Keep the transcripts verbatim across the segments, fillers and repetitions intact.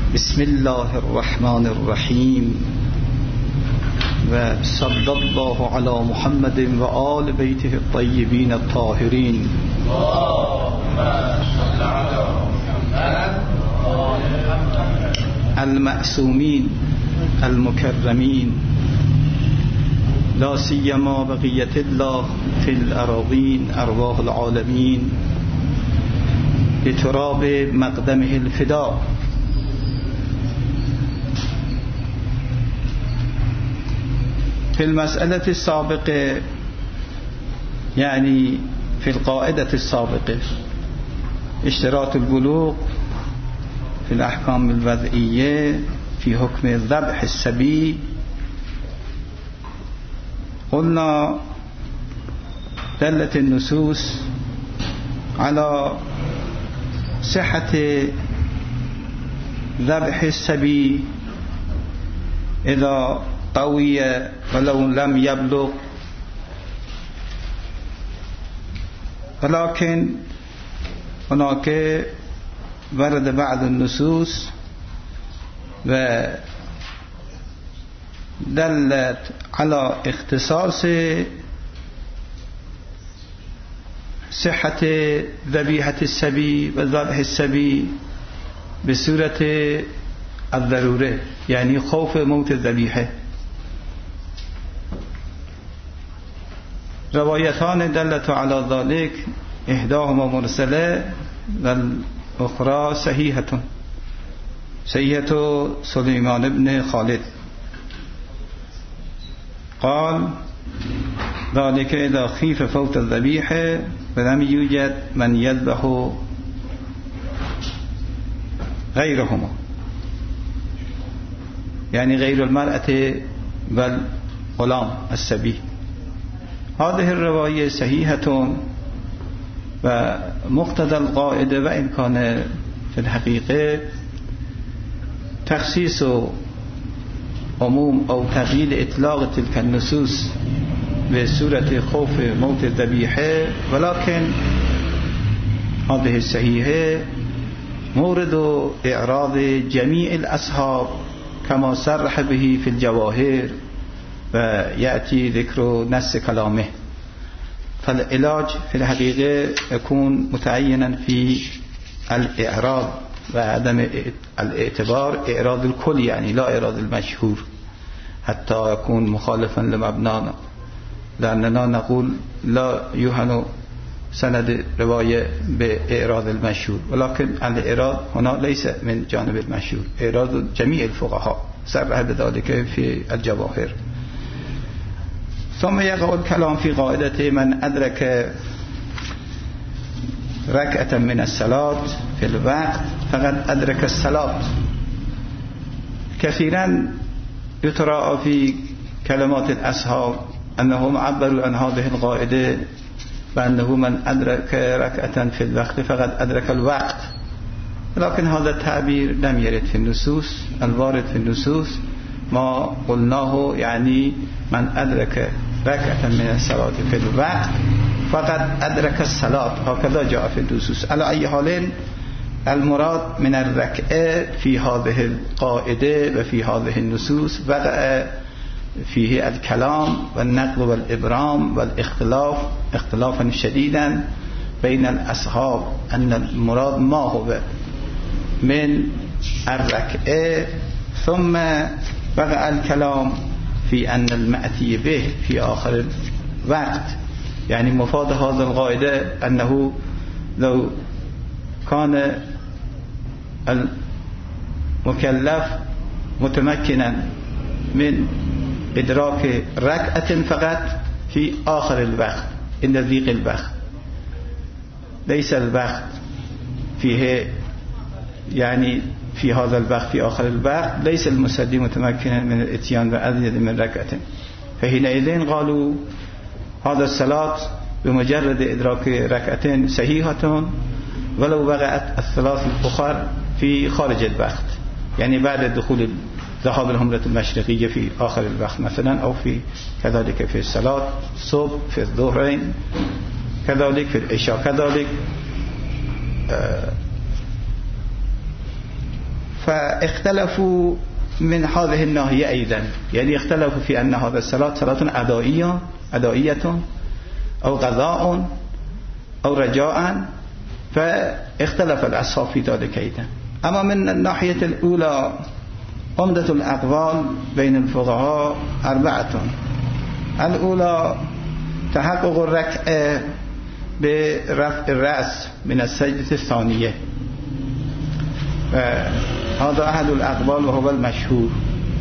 بسم الله الرحمن الرحیم و صلی الله علی محمد و آل بیته الطیبین الطاهرین. المعصومین المکرمین، لا سیما بقیت الله فی الاراضین ارواح العالمین بتراب مقدمه الفدا. في المسألة السابقة يعني في القاعدة السابقة اشتراط البلوغ في الأحكام الوضعية في حكم ذبح السبي، قلنا دلت النصوص على صحة ذبح السبي إذا قوي ولو لم يبلغ، ولكن هناك ورد بعض النصوص ودلت على اختصاص صحة ذبيحة السبي وذبح السبي بصورة الضرورة، يعني خوف موت الذبيحة. روایتان دلت على ذلك احداهما مرسله والأخرى صحيحة صحيحة سليمان بن خالد قال ذلك إذا خيف فوت الذبيحة ولم يوجد من يذبح غيرهما، يعني غير المرأة والغلام السبي. هذه الرواية صحيحة ومقتضى القاعدة، وإن كان في الحقيقة تخصيص عموم أو تقييد إطلاق تلك النصوص بصورة خوف موت الذبيحة، ولكن هذه الصحيحة مورد إعراض جميع الأصحاب كما صرح به في الجواهر ويأتي ذكر نص كلامه. فالعلاج في الحقيقة يكون متعينا في الإعراض وعدم الاعتبار، إعراض الكل يعني لا إعراض المشهور حتى يكون مخالفا لمبنانا، لأننا نقول لا يهن سند رواية بإعراض المشهور، ولكن الإعراض هنا ليس من جانب المشهور، إعراض جميع الفقهاء صرح بذلك في الجواهر. ثم يقع الكلام في قاعدة من أدرك ركعة من الصلاة في الوقت فقد أدرك الصلاة. كثيرا يتراءى في كلمات الأصحاب أنهم عبروا عن هذه القاعدة بأنه من أدرك ركعة في الوقت فقد أدرك الوقت، لكن هذا التعبير لم يرد في النصوص. الوارد في النصوص ما قلناه، يعني من أدرك ركعة من الصلاة في الوقت فقد أدرك الصلاة، هكذا جاء في النصوص. على أي حال المراد من الركعة في هذه القاعدة وفي هذه النصوص وقع فيه الكلام والنقل والإبرام والاختلاف اختلافا شديدا بين الأصحاب أن المراد ما هو من الركعة. ثم وقع الكلام في أن المأتي به في آخر الوقت، يعني مفاد هذا القاعدة أنه لو كان المكلف متمكنا من إدراك ركعة فقط في آخر الوقت عند ضيق الوقت، ليس الوقت فيه يعني في هذا الوقت في آخر الوقت ليس المصلي متمكنا من الاتيان بأزيد من ركعة، فحينئذ قالوا هذا الصلاة بمجرد إدراك ركعتين صحيحة ولو وقعت الثلاث الأخر في خارج الوقت، يعني بعد دخول ذهاب الهمرة المشرقية في آخر الوقت مثلا، أو في كذلك في الصلاة الصبح في الظهرين كذلك في العشاء كذلك. فاختلفوا من هذه الناحية أيضا، يعني اختلفوا في أن هذا الصلاة صلاة أدائية أدائية أو قضاء أو رجاء، فاختلف الأصحاب في ذلك أيضا. أما من الناحية الأولى عمدة الأقوال بين الفقهاء أربعة. الأولى تحقق الركعة برفع الرأس من السجدة الثانية، هذا أحد الأقوال وهو المشهور.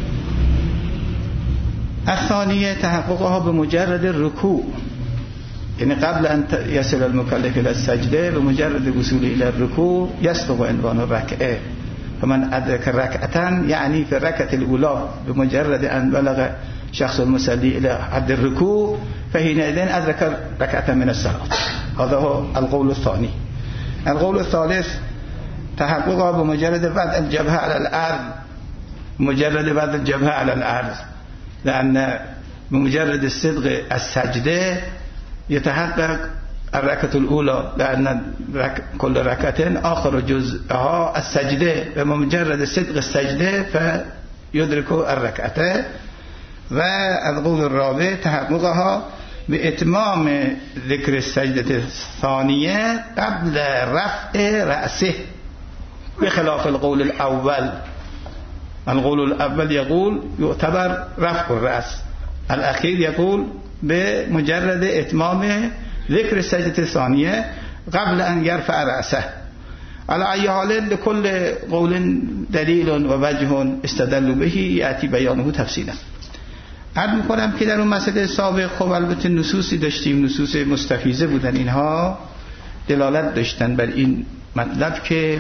الثانية تحققها بمجرد الركوع، يعني قبل أن يصل المكلف إلى السجدة بمجرد وصوله إلى الركوع يسبق عنوان الركعة. فمن أدرك الركعة يعني في الركعة الأولى بمجرد أن بلغ شخص المصلي إلى حد الركوع فحينئذ أدرك ركعة من الصلاة. هذا هو القول الثاني. القول الثالث تحققها بمجرد وضع الجبهة على الأرض، مجرد وضع الجبهة على الأرض، لأن بمجرد الصدق السجدة يتحقق الركعة الأولى، لأن كل ركعتين آخر جزءها السجدة، بمجرد صدق السجدة فيدرك الركعة. والقول الرابع تحققها بإتمام ذكر السجدة الثانية قبل رفع رأسه، بخلاف القول الأول. القول الأول يقول يعتبر رفع الرأس، الأخير يقول بمجرد إتمام ذكر السجدة الثانية قبل أن يرفع رأسه. على أي حال لكل قول دليل ووجه استدلوا به يأتي بيانه تفصيلا. عرض میکنم که در اون مسئله سابق خب البته نصوصی داشتیم، نصوص مستفیضه بودن، اینها دلالت داشتن بر این مطلب که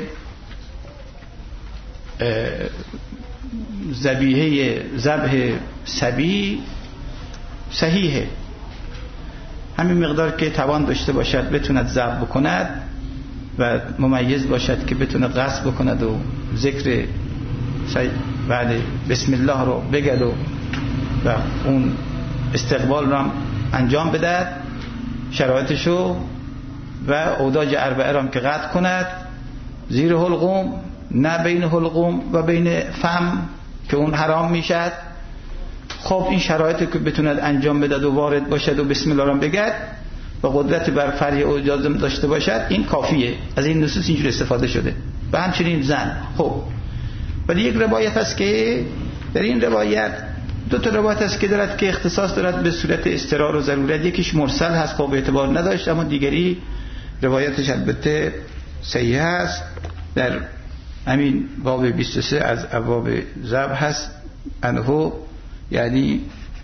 ذبیحه ذبح صبی صحیحه، همین مقدار که توان داشته باشد بتوند ذبح بکند و ممیز باشد که بتونه قصد بکند و ذکر بعد بسم الله رو بگد و و اون استقبال رو انجام بده، شرایطشو و اوداج اربعه رو که قطع کند، زیر حلقوم نه بین حلقوم و بین فم که اون حرام میشد. خب این شرایطی که بتوند انجام بده و وارد باشد و بسم الله رو بگد و قدرت بر فرع او اجازه داشته باشد، این کافیه. از این نصوص اینجور استفاده شده. و همچنین زن. خب ولی یک روایت هست که در این روایت دو تا روایت هست که دارد که اختصاص دارد به صورت اضطرار و ضرورت. یکیش مرسل هست خب اعتبار نداشت، اما دیگری روایتش البته صحیح هست. در همین باب بیست و سه از ابواب ذبح هست. انهو یعنی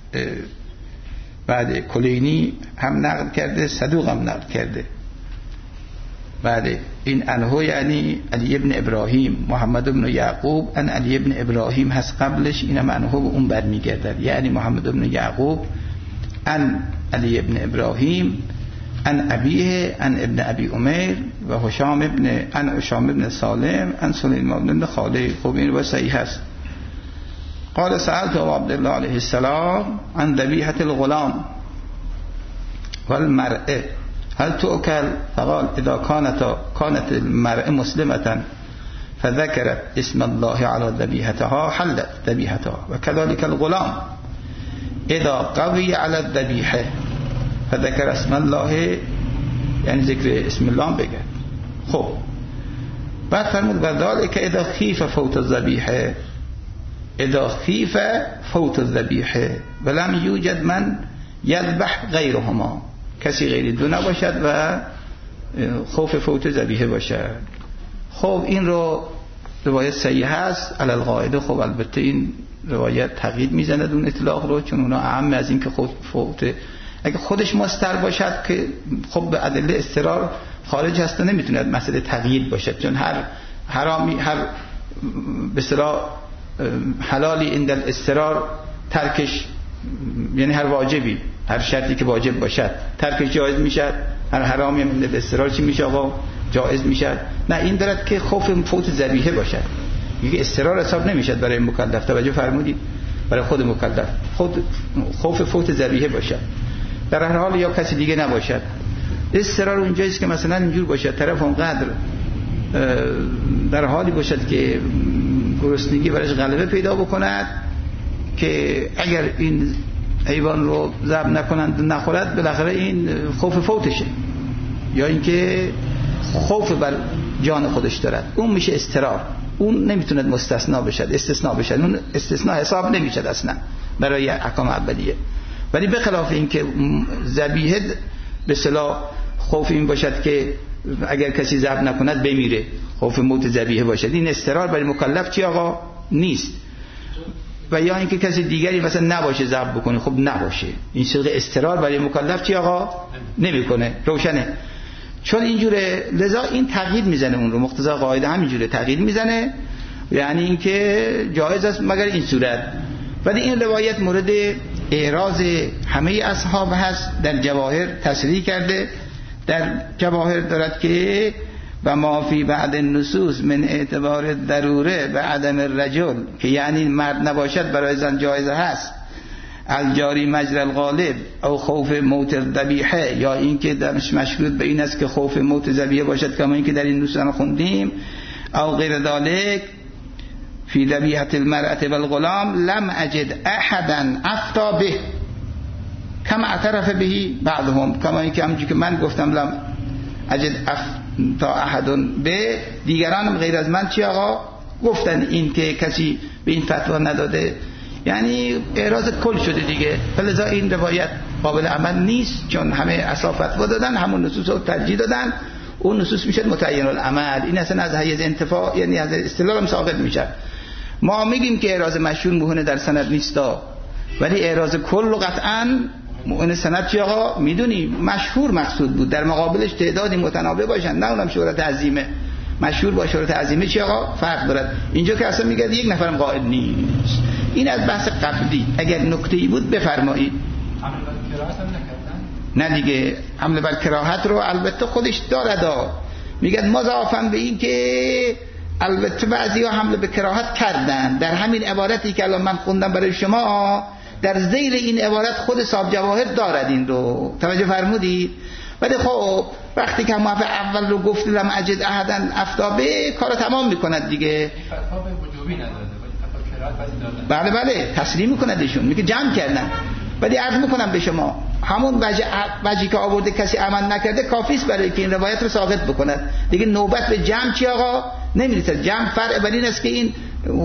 بعد کلینی هم نقل کرده، صدوق هم نقل کرده. بعد این انهو یعنی علی ابن ابراهیم، محمد ابن یعقوب ان علی ابن ابراهیم هست قبلش، اینم انهو به اون برمیگردد، یعنی محمد ابن یعقوب ان علی ابن ابراهیم ان ابیه ان ابن ابی عمیر و هشام ابن ان هشام ابن سالم ان سلیمان ابن خالد. خب این رو صحیح هست. قال سألت ابو عبد الله علیه السلام عن ذبیحة الغلام والمرأة هل تؤكل؟ فقال اذا كانت كانت المرأة مسلمة فذكرت اسم الله على ذبيحتها حلت ذبيحتها، وكذلك الغلام اذا قوي على الذبيحة فذكر اسم الله، يعني ذکر اسم الله بگه. خب بعد فرمود وذلك اذا خيف فوت الذبيحة، اذا خيف فوت الذبيحة ولم يوجد من يذبح غيرهما، کسی غیر دو نباشد و خوف فوت ذبیحه باشد. خب این رو روایت صحیح هست علی القاعده. خب البته این روایت تقیید میزند اون اطلاق رو، چون اونا اهم از این که خود فوت اگه خودش مستر باشد که خب به ادله استرار خارج هست و نمیتونه مسئله تقیید باشد، چون هر حرامی هر به اصطلاح حلالی این در استرار ترکش، یعنی هر واجبی هر شرطی که واجب باشد ترکش جایز میشد، هر حرامی هم در استرار چی میشه آقا جایز میشد. نه این دارد که خوف فوت ذبیحه باشد، میگه استرار حساب نمیشد برای مکلف. توجه فرمودید؟ برای خود مکلف خود خوف فوت ذبیحه باشد، در هر حال یا کسی دیگه نباشد. استرار اونجاییست که مثلا اینجور باشد طرف اونقدر در حالی باشد که گرسنگی برایش غلبه پیدا بکند که اگر این حیوان رو ذبح نکنند و نخورد بالاخره این خوف فوتشه، یا اینکه خوف بر جان خودش دارد، اون میشه استرار، اون نمیتونه مستثنا بشد، استثناء بشد، اون استثناء حساب نمیشد اصلا برای احکام اولیه. ولی به خلاف این که ذبیحه به اصطلاح خوف این باشد که اگر کسی ذبح نکند بمیره، خوف موت ذبیحه باشد، این استرار برای مکلف چی آقا نیست. و یا اینکه کسی دیگری مثلا نباشه ذبح بکنه، خب نباشه، این صيغه استرار برای مکلف چی آقا نمیکنه. روشنه؟ چون اینجوره لذا این تغییر میزنه اون رو، مقتضی قاعده همینجوره تغییر میزنه، یعنی اینکه جایز است مگر این صورت. ولی این روایت مورد اعراض همه اصحاب هست، در جواهر تصریح کرده، در جواهر دارد که و ما فی بعد النصوص من اعتبار ضروره به عدم الرجل، که یعنی مرد نباشد برای زن جایزه هست، الجاری مجرى الغالب او خوف موت الذبیحه، یا این که درش مشروط به این است که خوف موت ذبیحه باشد کما این که در این نصوص خوندیم، او غیر ذلک فی ذبیحه المرأة والغلام لم اجد احدا افتا به کما اعترف به بعضهم، کما این که همونجوری که من گفتم لم اجد افتا احد به، دیگرانم غیر از من چی آقا گفتن این که کسی به این فتوا نداده، یعنی اعراض کل شده دیگه. فلذا این روایت قابل عمل نیست، چون همه اصحاب فتوا دادن، همون نصوص رو ترجیح دادن، اون نصوص میشه متعین العمل، این اصلا از حیز انتفاع یعنی از استدلال هم ثابت میشه. ما میگیم که اعراض مشهور مهونه در سند نیستا، ولی اعراض کل رو قطعاً مؤمن سند چی آقا میدونی مشهور مقصود بود، در مقابلش تعدادی متنابه باشن، نه اونم شهرت عظیمه، مشهور با شهرت عظیمه چی آقا فرق دارد. اینجا که اصلا میگه یک نفرم قائل نیست. این از بحث قبلی، اگر نکته‌ای بود بفرمایید. حمل بر کراهت هم نکردن؟ نه دیگه، حمل بر کراهت رو البته خودش دارد، میگن مضافاً به این که البته بعضی‌ها حمل به کراهت کردن، در همین عبارتی که الان من خوندم برای شما در ذیل این عبارت خود صاحب جواهر دارد این رو، توجه فرمودید؟ ولی خب وقتی که موافق اول رو گفت لم اجد احدا افتابه کارو تمام میکند دیگه. فتوا به وجوبی نداده، ولی فتوا کراهت بعضی دادن. بله بله تسلیم میکند ایشون، میگه جمع کردن. ولی عرض میکنم به شما همون وجه وجهی که آورده کسی عمل نکرده کافی است برای که این روایت رو ساقط بکند دیگه. نوبت به جمع چی آقا نمیرسه. جمع فرع بر این است که این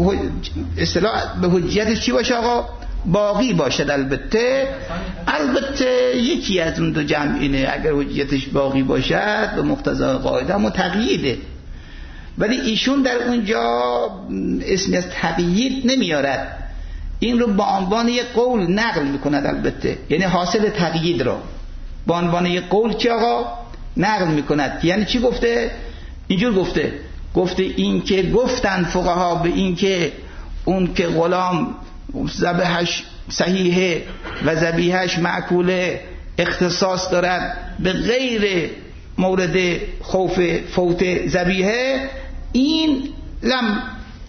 اصطلاح به حجیتش چی باشه آقا باقی باشد. البته البته یکی از اون دو جمع اینه، اگر حجیتش باقی باشد به مقتضی قاعده همون تقییده، ولی ایشون در اونجا اسمی از تقیید نمیارد، این رو با عنوان یک قول نقل میکند. البته یعنی حاصل تقیید رو با عنوان یک قول چی آقا نقل میکند. یعنی چی گفته؟ اینجور گفته گفته این که گفتن فقها به این که اون که غلام ذبحش صحیحه و ذبیحش معکوله اختصاص دارد به غیر مورد خوف فوت ذبیحه، این لم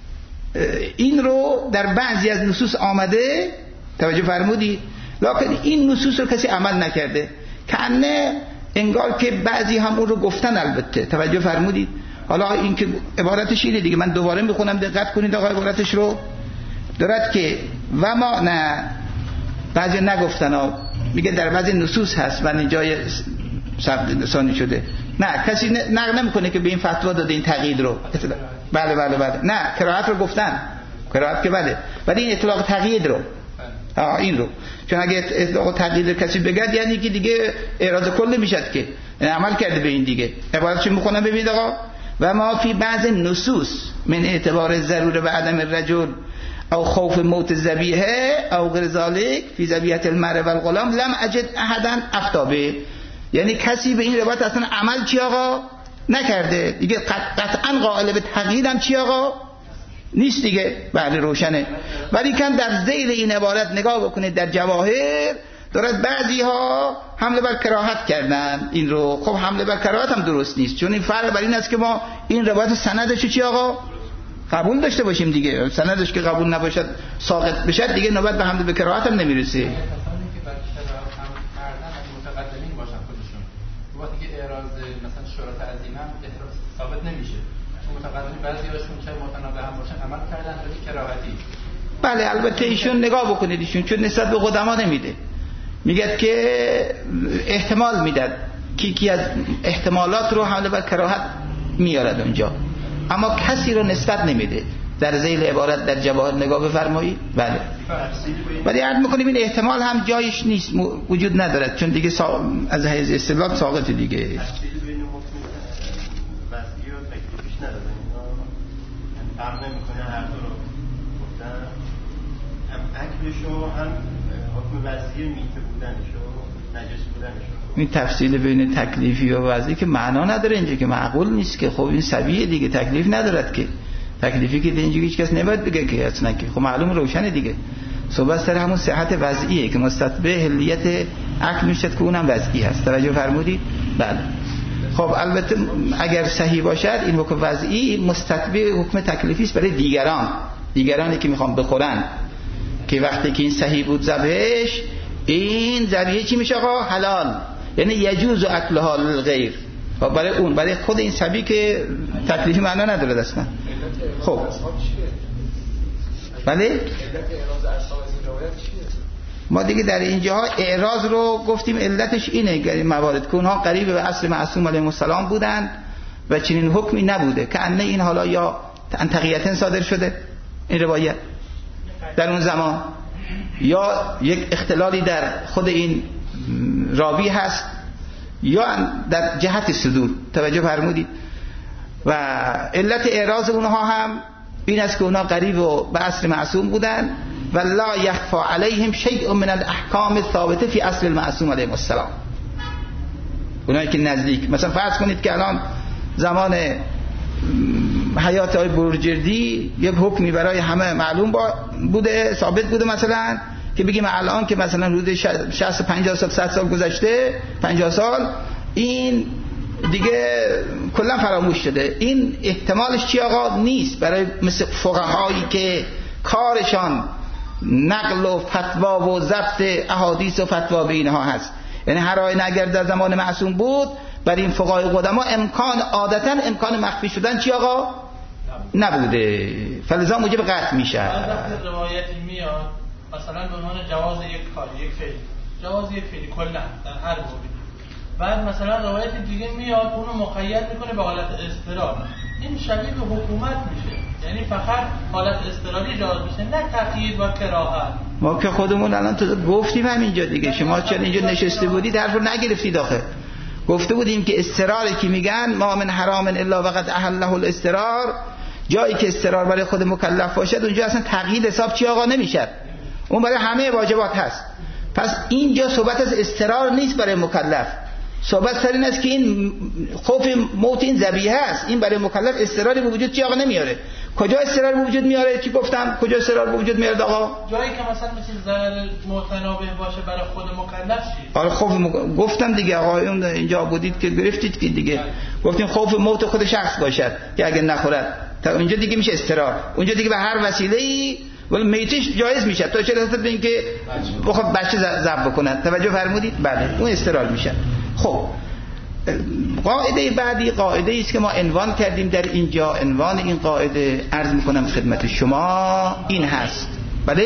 این رو در بعضی از نصوص آمده، توجه فرمودی، لکن این نصوص رو کسی عمل نکرده، کنه انگار که بعضی هم اون رو گفتن. البته توجه فرمودید. حالا این که عبارتش اینه دیگه، من دوباره میخونم دقت کنید آقا عبارتش رو. دارد که و ما نه بعضی نگفتن ها، میگه در بعضی نصوص هست و اینجای ثبت لسانی شده، نه کسی نقل نمیکنه که به این فتوا داده این تقیید رو. بله بله بله نه کراهت رو گفتن، کراهت که بله، ولی این اطلاق تقیید رو آه این رو، چون اگه اطلاق تقیید کسی بگد یعنی که دیگه اعراض کل نمیشد که عمل کرده به این دیگه. عبارتش میخونم ببینید آقا. و ما فی بعض نصوص من اعتبار ضروره و عدم الرجل او خوف موت ذبیحه او غیر ذلک فی ذبیحه المرء و الغلام لم اجد احدا افتابه، یعنی کسی به این روایت اصلا عمل چی آقا نکرده دیگه، قطعا قائل به تقیید هم چی آقا نیست دیگه. بله روشنه. ولی کن در ذیل این عبارت نگاه بکنید در جواهر دارد بعضی ها حمله بر کراهت کردن این رو. خب حمله بر کراهت هم درست نیست، چون این فرق بر این است که ما این روایت سندش چی آقا قبول داشته باشیم دیگه، سندش که قبول نباشد ساقط بشه دیگه نوبت به حمله به کراهت هم نمیرسه. وقتی که اعراض مثلا شرط عظیمه ثابت نمیشه، متقدمین بعضی هاشون چه متنابه هم باشن عمل کردن ولی کراهتی. بله البته ایشون نگاه بکنید، ایشون چون نسبت به قدما نمیده، میگه که احتمال میداد کی کی از احتمالات رو حمله بر کراهت میارد اونجا، اما کسی رو نسبت نمیده. در ذیل عبارت در جواهر نگاه بفرمایید. بله ولی عرض میکنیم این احتمال هم جایش نیست، وجود ندارد، چون دیگه سا... از حیث استدلال ساقط دیگه. فرق نمیکنه هر دو رو گفتن، هم اکلشو هم حکم وضعی میته بودنشو نجس بودنشو. این تفصیل بین تکلیفی و وضعی که معنا نداره اینجا، که معقول نیست که خب این سبیه دیگه، تکلیف ندارد که، تکلیفی که اینجا هیچ کس نباید بگه که اصلا که خب معلوم روشنه دیگه. صحبت سر همون صحت وضعیه که مستتبع حلیت اکل میشد که اونم وضعی هست. توجه فرمودید؟ بله. خب البته اگر صحیح باشد این حکم وضعی مستتبع حکم تکلیفی است برای دیگران، دیگرانی که میخوان بخورن، که وقتی که این صحیح بود ذبحش، این ذبیحه چی میشه آقا؟ حلال، یعنی یجوز اکلها للغیر. خب برای اون، برای خود این صبی که تکلیفی معنا نداره اصلا. خب بله ما دیگه در اینجاها اعراض رو گفتیم علتش اینه، موارد که اونها قریب به اصل معصوم علیه السلام بودن و چنین حکمی نبوده که انه این حالا یا تقییتن صادر شده این روایت در اون زمان، یا یک اختلالی در خود این راوی هست، یا در جهت صدور. توجه فرمودید؟ و علت اعراض اونها هم این است که اونها قریب به اصل معصوم بودن و لا یخفى علیهم شیء من الاحکام الثابته فی اصل المعصوم علیه السلام. اونایی که نزدیک، مثلا فرض کنید که الان زمان حیات آقای بروجردی یک حکمی برای همه معلوم بوده، ثابت بوده، مثلا که بگیم الان که مثلا حدود شصت پنجاه سال صد سال گذشته، پنجاه سال، این دیگه کلا فراموش شده. این احتمالش چی آقا؟ نیست. برای مثل فقهایی که کارشان نقل و فتوا و ضبط احادیث و فتوا به اینها هست، یعنی هر آیه اگر در زمان معصوم بود، برای این فقهای قدما امکان عادتا امکان مخفی شدن چی آقا؟ نبوده، فلذا موجب قطع میشه. وقتی روایتی میاد مثلا به عنوان جواز یک کار، یک فعل، جواز یک فعل کلا در هر موردی، بعد مثلا روایت دیگه میاد اونو مقید میکنه به حالت اضطرار، این شبیه به حکومت میشه، یعنی فقط حالت اضطراری جواز میشه، نه تقیید و کراهت. ما که خودمون الان تو گفتیم همینجا دیگه، شما چون اینجا نشسته بودید حرفو نگرفتید آخه. گفته بودیم که اضطراری که میگن ما من حرام الا وقد احله الاضطرار، جایی که اضطرار برای خود مکلف باشد اونجا اصلا تقیید حساب چی آقا نمیشه، اون برای همه واجبات هست. پس اینجا صحبت از اضطرار نیست برای مکلف، صحبت سر این است که این خوف موت این ذبیحه است، این برای مکلف اضطراری به وجود چی آقا نمیاره. کجا اضطرار به وجود میاره؟ چی گفتم؟ کجا اضطرار به وجود میاره آقا؟ جایی که مثلا مثل ضرر متنابه باشه برای خود مکلف چی؟ آره خوف م... گفتم دیگه آقایون اینجا بودید که گرفتید که دیگه گفتیم خوف موت خود شخص باشد که اگه نخورد، تا اونجا دیگه میشه اضطرار، اونجا دیگه به هر وسیله‌ای ولی میتش جایز میشه، تا چه رسد به اینکه بخواد بچه ذبح بکنن. توجه فرمودید؟ بله اون اضطرار میشه. خب قاعده بعدی قاعده است که ما عنوان کردیم در اینجا، عنوان این قاعده عرض میکنم خدمت شما این هست. بله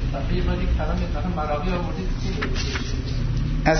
از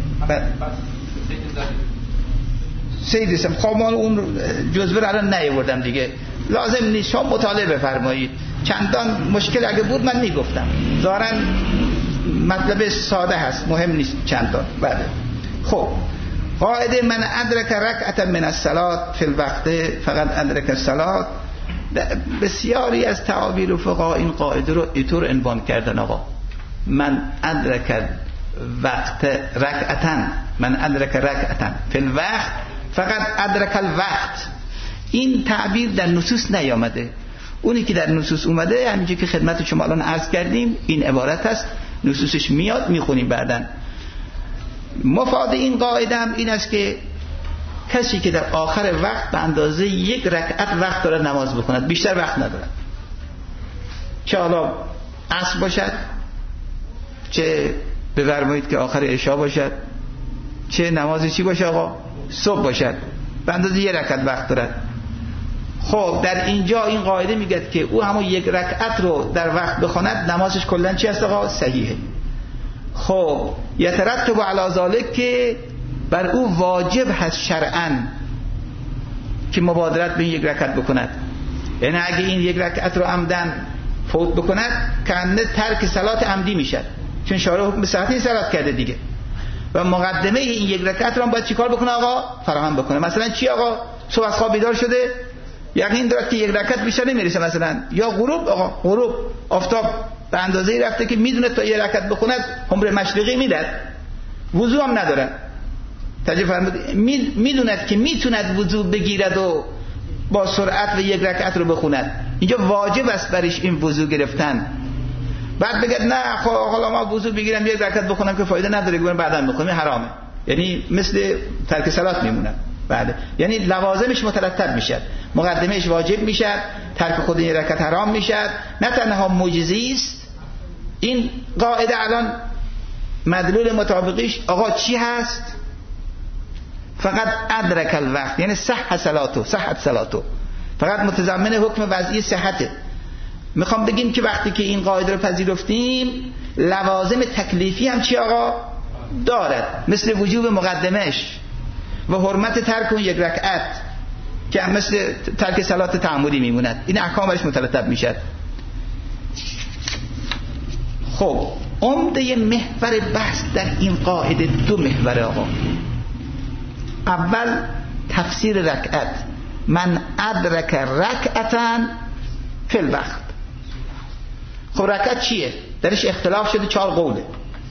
سید اسم خب ما اون جزوه رو الان نیاوردم دیگه، لازم نیست، شما مطالعه بفرمایید. چندان مشکل اگه بود من میگفتم، ظاهرا مطلب ساده هست، مهم نیست چندان. بله خب قاعده من ادرک رکعتا من الصلاه فی الوقت فقط ادرک الصلاه، بسیاری از تعابیر و فقها این قاعده رو اینطور عنوان کردن آقا، من ادرک وقت رکعتا، من ادرک رکعتا فی الوقت فقط ادرک الوقت. این تعبیر در نصوص نیامده، اونی که در نصوص اومده همینجوری که خدمت شما الان عرض کردیم این عبارت است، نصوصش میاد میخونیم بعدن. مفاد این قاعده هم این است که کسی که در آخر وقت به اندازه یک رکعت وقت داره نماز بکند، بیشتر وقت نداره، چه حالا عصر باشد، چه بفرمایید که آخر عشاء باشد، چه نماز چی باشه آقا صبح باشد، به اندازه یک رکعت وقت داره. خب در اینجا این قاعده میگه که او همون یک رکعت رو در وقت بخواند نمازش کلا چی است آقا؟ صحیحه. خب یترتب علی ذلک که بر او واجب هست شرعاً که مبادرت به یک رکعت بکند. یعنی اگه این یک رکعت رو عمدن فوت بکند کنده ترک صلات عمدی میشد، چون شارع حکم صحتی صلات کرده دیگه، و مقدمه این یک رکعت رو هم باید چیکار بکنه آقا؟ فراهم بکنه. مثلا چی آقا؟ صبح از خواب بیدار شده یقین دارد که یک رکعت بیشتر نمیرسه، مثلا یا غروب آقا غروب آفتاب به اندازه‌ای رفته که میدونه تا یک رکعت بخوند عمر مشرقی میداد، وضو هم نداره، توجه فرمودید، میدوند که میتوند وضو بگیرد و با سرعت و یک رکعت رو بخوند، اینجا واجب است برش این وضو گرفتن. بعد بگید نه خب حالا ما وضو بگیرم یک رکعت بخونم که فایده نداره، گفتم بعداً بخونم، حرامه، یعنی مثل ترک صلات میمونه. بعد یعنی لوازمش مترتب میشه، مقدمهش واجب میشه، ترک خود یک رکعت حرام میشه. نه تنها معجزه‌ای است این قاعده، الان مدلول مطابقیش آقا چی هست؟ فقط ادرک الوقت، یعنی صح صلاتو، صحت صلاتو، فقط متضمن حکم وضعی صحته. میخوام بگیم که وقتی که این قاعده رو پذیرفتیم لوازم تکلیفی هم چی آقا؟ دارد، مثل وجوب مقدمش و حرمت ترک اون یک رکعت که مثل ترک صلات تعمدی میموند، این احکامش مترتب میشد. خب عمده محور بحث در این قاعده دو محور آقا. اول تفسیر رکعت، من ادرک رکعتا فی الوقت. خب رکعت چیه؟ درش اختلاف شده، چهار قوله.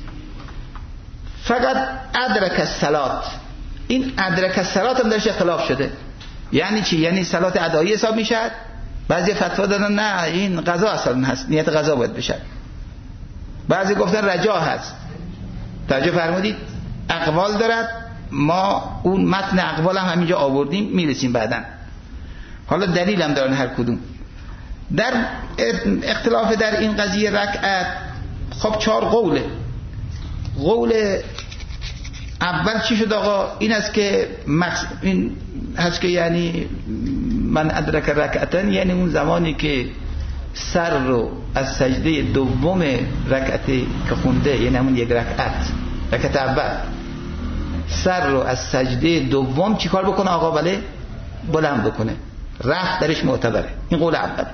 فقط ادرک الصلات، این ادرک الصلات هم درش اختلاف شده، یعنی چی؟ یعنی صلات ادایی حساب میشد. بعضی فتوا دادن نه این قضا اصلا هست، نیت قضا باید بشه. بعضی گفتن رجا هست. توجه فرمودید؟ اقوال دارد، ما اون متن اقوال هم همینجا آوردیم، میرسیم بعداً. حالا دلیل هم دارن هر کدوم. در اختلاف در این قضیه رکعت خب چهار قوله. قول اول چی شد آقا؟ این است که مقص... این هست که یعنی من ادرک رکعتن، یعنی اون زمانی که سر رو از سجده دوم رکعتی که خونده، یعنی همون یک رکعت رکعت اول، سر رو از سجده دوم چی کار بکنه آقا؟ بله بلند بکنه، رفت درش معتبره. این قول اول.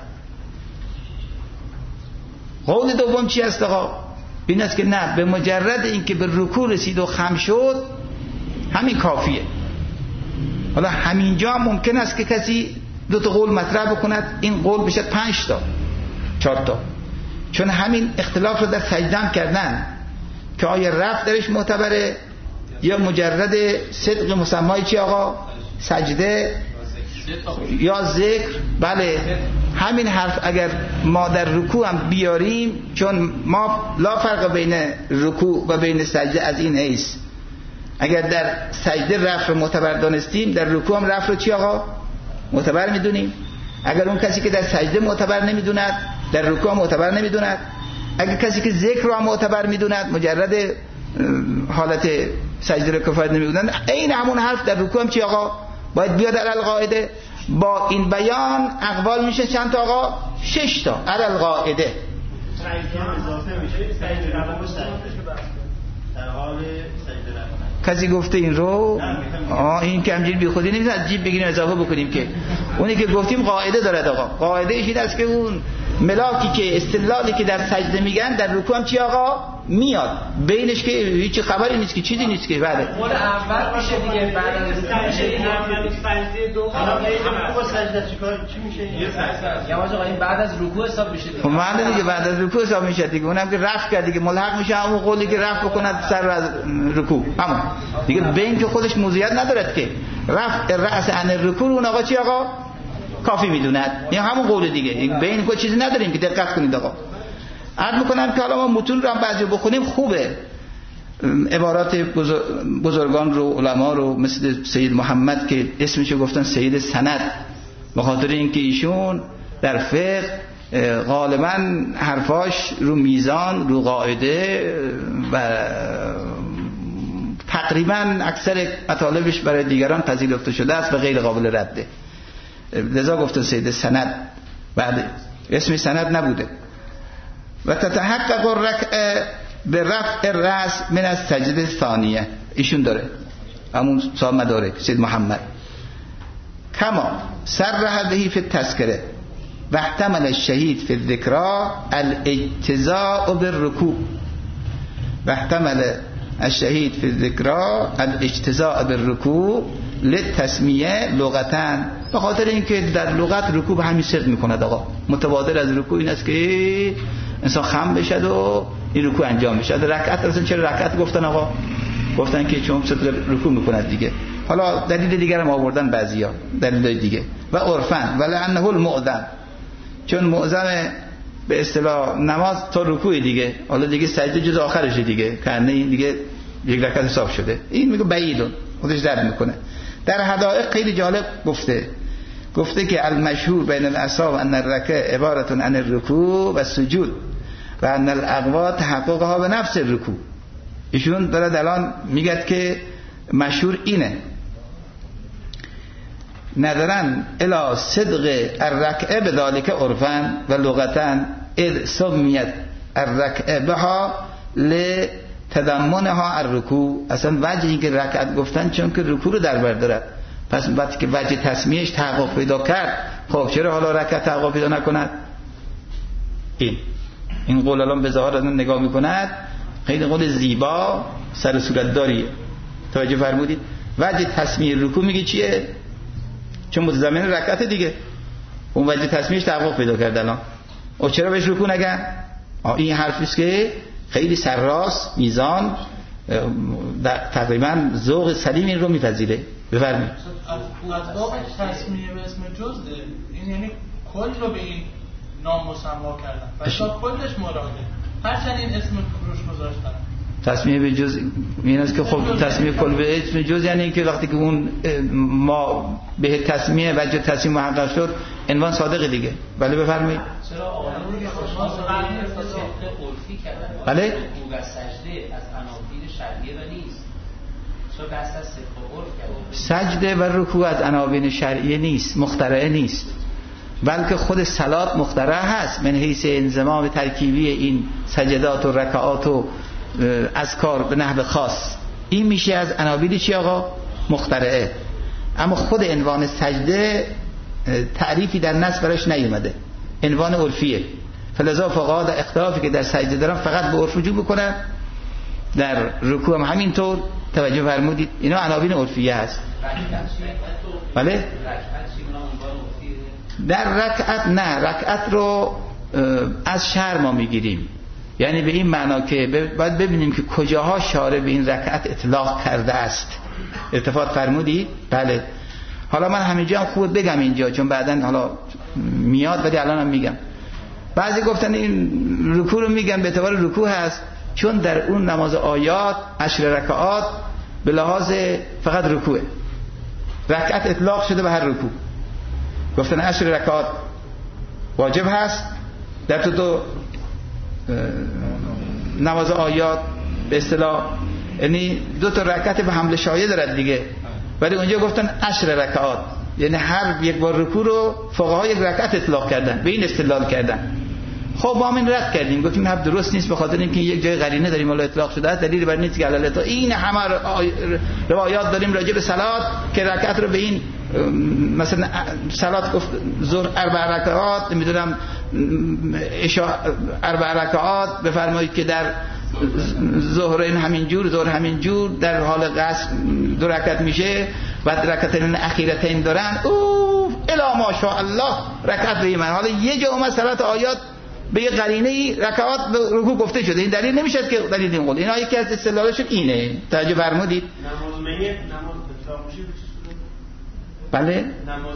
قول دوم چی است آقا؟ این است که نه، به مجرد اینکه به رکوع رسید و خم شد همین کافیه. حالا همینجا هم ممکن است که کسی دو تا قول مطرح بکند، این قول بشه پنج تا چهار تا، چون همین اختلاف رو در سجده کردن که آیا رفت درش معتبره یا مجرد صدق مسمای چی آقا؟ سجده یا ذکر. بله همین حرف اگر ما در رکوع هم بیاریم، چون ما لا فرق بین رکوع و بین سجده از این حیث، اگر در سجده رفع رو معتبر دانستیم در رکوع هم رفع رو چی آقا؟ معتبر میدونیم. اگر اون کسی که در سجده معتبر نمیدوند در رکوع معتبر نمیدوند، اگر کسی که ذکر رو هم معتبر میدوند مجرد حالت سجده رو کفایت نمیدوند، این همون حرف در رکوع هم چی آقا؟ باید بیاد علل قاعده. با این بیان اقوال میشه چند تا آقا؟ شش تا علل قاعده. کسی گفته این رو؟ آه این که همجوری بی خودی نمیشه از جیب بگیریم اضافه بکنیم که اونی که گفتیم قاعده دارد آقا. قاعده ایش این است که اون ملاکی که استدلالی که در سجده میگن در رکوع هم چی آقا؟ میاد بینش که هیچ خبری نیست که چیزی نیست که. بله مورد اول میشه دیگه، بعد از میشه این سجده دوم با سجده چیکار چی میشه؟ یا آقا این بعد از رکوع حساب میشه دیگه. خب معنی دیگه بعد از رکوع حساب میشه دیگه، اونم که رفع کرد دیگه، ملحق میشه همون قولی که رفع بکند سر از رکوع. همون دیگه بین که خودش موضوعیت ندارد که رفع رأس عن رکوع اون آقا چی آقا؟ کافی میدوند، یا همون قول دیگه. بین کو چیزی نداریم که دقت کنید آقا. عرض میکنم که حالا ما متون رو هم بعضی بخونیم خوبه، عبارات بزرگان رو، علما رو، مثل سید محمد که اسمشو گفتن سید سند، به خاطر اینکه ایشون در فقه غالبا حرفاش رو میزان، رو قاعده و تقریبا اکثر مطالبش برای دیگران پذیرفته شده است و غیر قابل رده. لذا گفته سید سند بعد اسم سند نبوده. و تتحقق الرکعه به رفع رأس من از سجده ثانیه، ایشون داره همون صاحب مدارک سید محمد. کما صرح به فی التذکره و احتمل الشهید فی الذکرى الاجتزاء بالرکوع و احتمل الشهید فی الذکرى الاجتزاء بالرکوع للتسمیه لغتاً، به خاطر اینکه در لغت رکوع به همین صدق میکند آقا، متبادل از رکوع این است که انسان خم بشد و این رکوع انجام بشد. رکعت اصلا چرا رکعت گفتن آقا؟ گفتن که چون صدق رکوع میکند دیگه. حالا دلیل دیگر هم آوردن بعضیا، دلیل دیگه. و عرفاً ولعنه المؤذن، چون معظم به اصطلاح نماز تا رکوع دیگه، حالا دیگه سجده جز آخرشه دیگه، کنه این دیگه یک رکعت حساب شده. این میگه بعیدون، خودش درد میکنه. در حدائق خیلی جالب گفته گفته که المشهور بین الاصحاب ان الرکعه عبارت عن الرکوع و السجود و ان الاقوا تحققها به نفس الرکوع. ایشون داره الان میگه که مشهور اینه ندارن الا صدق الرکعه بذالک عرفاً و لغتاً اذ سمیت الرکعه بها لتضمنها الرکوع. اصلا وجه این که رکعت گفتن چون که رکوع رو در بر دارد، پس وقتی که وجه تسمیهش تحقق پیدا کرد، خب چرا حالا رکعت تحقق پیدا نکند؟ این این قول الان به ظاهر الان نگاه میکند خیلی قول زیبا سر صورت داریه. توجه فرمودید؟ وجه تسمیه رکوع میگه چیه؟ چون متضمن رکعت دیگه، اون وجه تسمیهش تحقق پیدا کرد الان. او چرا بهش رکوع نگن؟ این حرفی است که خیلی سرراست میزان تقریبا ذوق سلیم این رو میپذیره. بفرمایید. اطباق تسمیه به اسم جزء، این یعنی کل رو به این نام مسما کردن و تا کلش مراده، هرچند این اسم روش گذاشتن. تسمیه به جز این است که خب تسمیه کل به اسم جز یعنی اینکه وقتی که اون ما به تسمیه وجه تسمیه محقق شد عنوان صادق دیگه. بله بفرمایید. چرا آقایون عرفی کردن؟ بله رکوع و سجده از عناوین شرعیه و نیست. چرا بحث از صدق عرف کردن؟ سجده و رکوع از عناوین شرعیه نیست، مخترعه نیست، بلکه خود صلات مخترع هست من حیث انضمام ترکیبی این سجدات و رکعات و اذکار به نحو خاص. این میشه از عناوین چی آقا؟ مخترعه. اما خود عنوان سجده تعریفی در نص براش نیومده، عنوان عرفیه. فلذا فقها در اختلافی که در سجده دارن فقط به عرف رجوع بکنن، در رکوع هم همینطور. توجه فرمودید؟ اینا عناوین عرفیه هست. بله در رکعت نه، رکعت رو از شرع ما میگیریم، یعنی به این معنا که باید ببینیم که کجاها شارع به این رکعت اطلاق کرده است. اتفاق فرمودید؟ بله. حالا من همینجا هم خوب بگم اینجا چون بعدن حالا میاد، ولی الان هم میگم. بعضی گفتن این رکوع رو میگن به اعتبار رکوع هست چون در اون نماز آیات عشر رکعات به لحاظ فقط رکوعه، رکعت اطلاق شده به هر رکوع. گفتن عشر رکعات واجب هست در تو دو نماز آیات به اصطلاح، یعنی دو تا رکعت به حمل شایع دارد دیگه، ولی اونجا گفتن عشر رکعات، یعنی هر یک بار رکوع رو فقها یک رکعت اطلاق کردن، به این استدلال کردن. خب ما همین رد کردیم، گفتیم نه درست نیست، به خاطر اینکه یک جای قرینه داریم الا اطلاق شده است، دلیلی بر نیست که علل تا این همه روایات داریم راجع به صلات که رکعت رو به این مثلا صلات گفت ظهر اربع رکعات، نمیدونم عشاء اربع رکعات، بفرمایید که در ظهرین همین جور، ظهر همین جور، در حال قصر دو رکعت میشه، بعد رکعتین اخیرتین دارن. اوه الا ماشاءالله رکعت به من. حالا یه جا اومد صلات آیات به یه قرینه رکعات به رکوع گفته شده، این دلیل نمیشه که دلیل این قول. اینا یکی از استدلالش اینه. توجه فرمودید؟ نماز میت نماز اطلاق میشه به چه صورت؟ بله نماز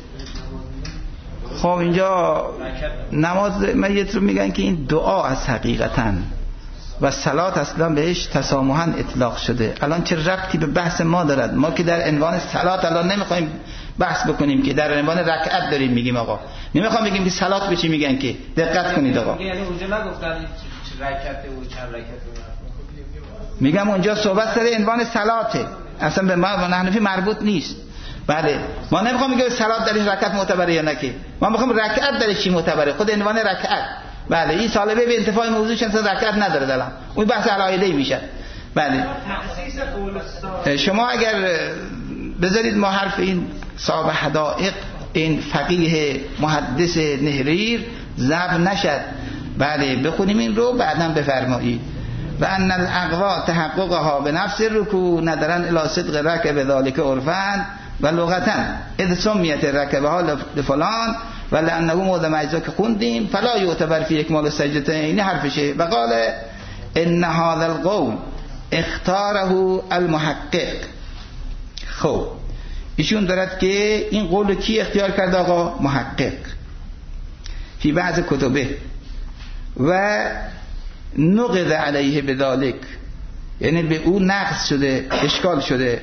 میت. خب اینجا نماز میت رو میگن که این دعا از حقیقتاً و صلات اصلا بهش تسامحاً اطلاق شده. الان چه ربطی به بحث ما دارد؟ ما که در عنوان صلات الان نمیخوایم بحث بکنیم، که در عنوان رکعت داریم میگیم آقا، نمیخوام بگیم که صلات به چی میگن، که دقت کنید آقا. یعنی اونجا نگفتن رکعت و چند رکعت، میگم اونجا صحبت سر عنوان صلاته، اصلا به ما و حنفی مربوط نیست. بله ما نمیخوام بگیم صلات درش رکعت معتبره یا نه، که ما میخوام رکعت درش چی معتبره، خود عنوان رکعت. بله این سالبه به انتفاع موضوعش اصلا رکعت نداره دلم، اون بحث علایده‌ای میشه. بله شما اگر بذارید ما حرف این صاحب حدائق، این فقیه محدث نهریر ضبط نشد، بله بخونیم این رو بعداً بفرمایید. و ان الاقوا تحققها به نفس رکوع ندرن الی صدق رکب ذلك عرفا و لغتا اذ سمیت رکبه ها لفلان و لانه موضع اجزا که خوندیم فلا یعتبر فی اکمال سجدتین حرفشه. و قال ان هذا القول اختاره المحقق. خب ایشون دارد که این قول کی اختیار کرده آقا؟ محقق فی بعض کتبه و نقض علیه بذالک، یعنی به او نقض شده، اشکال شده.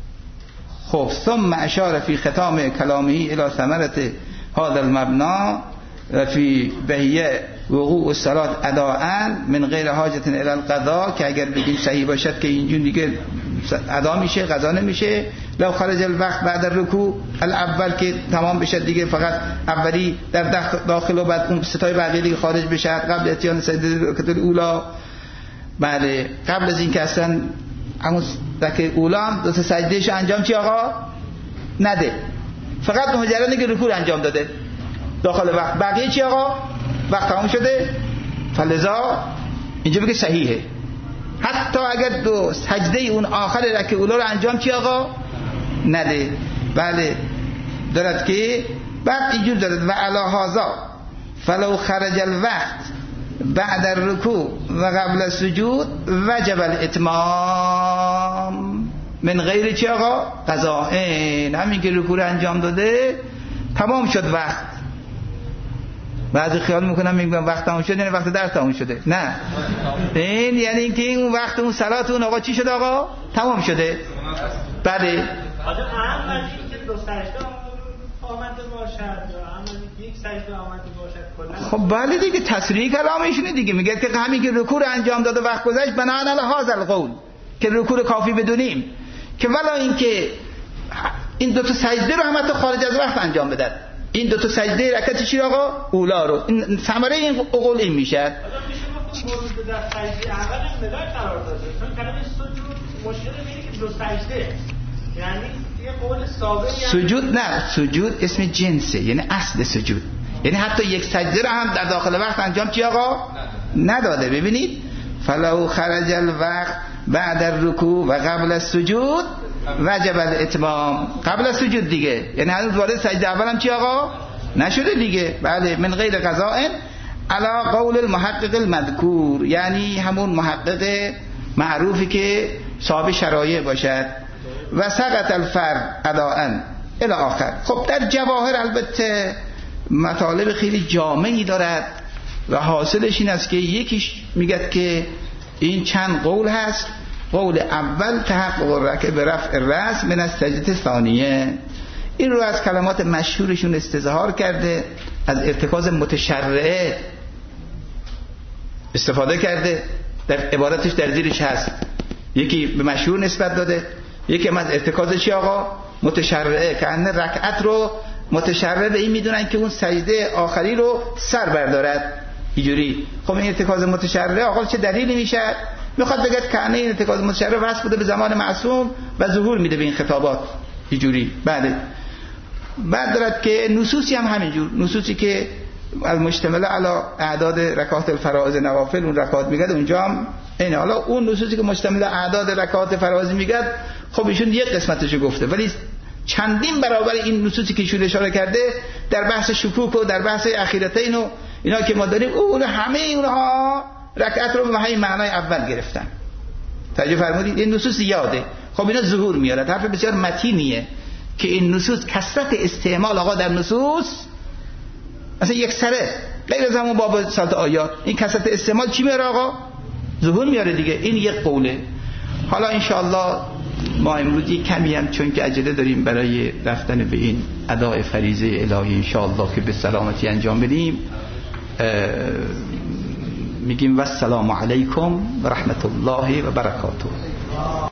خب ثم اشار فی ختام کلامه الی ثمرة هذا المبنا و فی بهیه وقوع الصلاة اداء من غیر حاجت الی القضاء، که اگر بگیم صحیح باشد که اینجور دیگه ادا میشه، قضا نمیشه. لو خرج الوقت بعد الرکوع الاول که تمام بشه دیگه، فقط اولی در داخل و بعد اون ستای بقیه دیگه خارج بشه قبل اتیان سجده رکعت الاولی. بله قبل از این که اصلا همون رکعت اولی دو تا سجدهش انجام چی آقا نده، فقط مجرد که رکوع انجام داده داخل وقت، بقیه چی آقا وقت تمام شده. فلذا اینجا بگه صحیحه، حتی اگر دو سجده اون آخر رکعت اولی رو انجام چی آقا نده. بله دارد که بعد اینجور دارد و علی هذا فلو خرج الوقت بعد الرکوع و قبل السجود وجب الاتمام من غیر چی آقا قضاء. همین که رکوع رو انجام داده تمام شد وقت. بعضی خیال میکنم میگم وقت تمام شد یعنی وقت در تمام شده، نه این یعنی اینکه اون وقت اون صلات اون آقا چی شده آقا تمام شده. بله آدم اهم از این که دو سجده آمده باشد یا اهم یک سجده آمده باشد کلا. خب بله دیگه تصریح کلامشونه دیگه، میگه که همین که رکوع رو انجام داده وقت گذشت بناء علی هذا القول که رکوع کافی بدونیم، که ولا اینکه این دو تا سجده رو هم حتی خارج از وقت انجام بدن. این دو تا سجده رکعت چی آقا اولا رو، این ثمره این قول این میشه. آدم میشه گفت مورد در سجده اول مدار قرار داده، چون کلمه سجود مشکل اینه که دو سجده، یعنی یه قول ثابت. سجود نه، سجود اسم جنسه، یعنی اصل سجود، یعنی حتی یک سجده رو هم در داخل وقت انجام چی آقا نداده. ببینید فلو خرج الوقت بعد الرکوع و قبل السجود وجب الاتمام. قبل السجود دیگه یعنی هنوز وارد سجده اول هم چی آقا نشده دیگه. بله من غیر قضاء علی قول المحقق المذکور، یعنی همون محقق معروفی که صاحب شرایع باشد. و سقط الفرد اداء الی آخر. خب در جواهر البته مطالب خیلی جامعی دارد و حاصلش این است که یکیش میگه که این چند قول هست. قول اول تحقق رکعه به رفع رأس من از سجده ثانیه، این رو از کلمات مشهورشون استظهار کرده، از ارتکاز متشرعه استفاده کرده، در عبارتش در زیرش هست یکی به مشهور نسبت داده، یکی هم از ارتکاز چی آقا متشرعه، که ان رکعت رو متشرع به این میدونن که اون سجده آخری رو سر بردارد اینجوری. خب این ارتکاز متشرع آقا چه دلیلی میشه؟ میخواد بگه که این ارتکاز متشرع واسه بوده به زمان معصوم و ظهور میده به این خطابات اینجوری. بله بعد دارد که نصوصی هم همینجور، نصوصی که المشتمل علی اعداد رکعات الفرائض نوافل اون رکعات میگه اونجا هم اینه. حالا اون نصوصی که مشتمل اعداد رکعات فرائض میگه خب ایشون یک قسمتشو گفته، ولی چندین برابر این نصوصی که ایشون اشاره کرده در بحث شکوک و در بحث اخیرتین و اینا که ما داریم، اون همه اونها رکعت رو به همین معنای اول گرفتن. توجه فرمودید؟ این نصوص یاده. خب اینا ظهور میاره. حرف بسیار متینیه که این نصوص کثرت استعمال آقا در نصوص اصلا یک سره غیر از همون باب سالت آیات، این کثرت استعمال چی میاره آقا؟ ظهور میاره دیگه. این یک قوله. حالا انشاءالله ما امروز یک کمی هم چون که عجله داریم برای رفتن به این اداء فریضه الهی انشاءالله که به سلامتی انجام بدیم، میگیم و السلام علیکم و رحمت الله و برکاته.